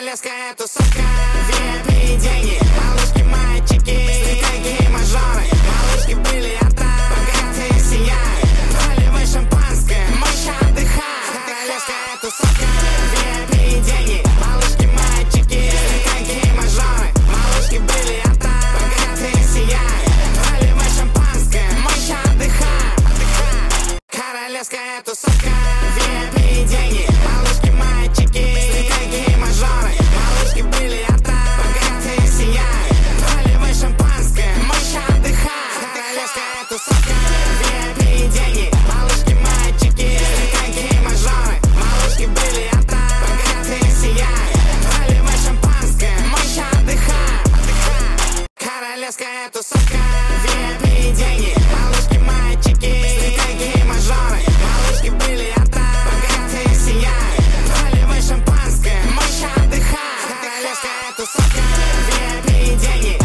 Королевская тусовка, VIP и деньги, малышки, мальчики, стратеги и мажоры. Малышки бриллианта, богатые сияют, наливай шампанское, мы ща отдыхаем. Королевская тусовка, VIP и деньги, малышки, мальчики, стратеги и мажоры. Малышки бриллианта, богатые сияют, наливай шампанское, мы ща отдыхаем. Королевская тусовка, VIP и деньги, малышки, мальчики, стратеги и мажоры. Малышки бриллианта, богатые сияют, наливай шампанское, мы ща отдыхаем. Королевская тусовка, VIP и деньги, малышки, мальчики, стратеги и мажоры. Малышки бриллианта, богатые сияют, наливай шампанское, мы ща отдыхаем. Королевская тусовка, VIP и деньги, малышки, мальчики, стратеги и мажоры. Малышки бриллианта, богатые сияют, наливай шампанское, мы ща отдыхаем. Королевская тусовка, VIP и деньги,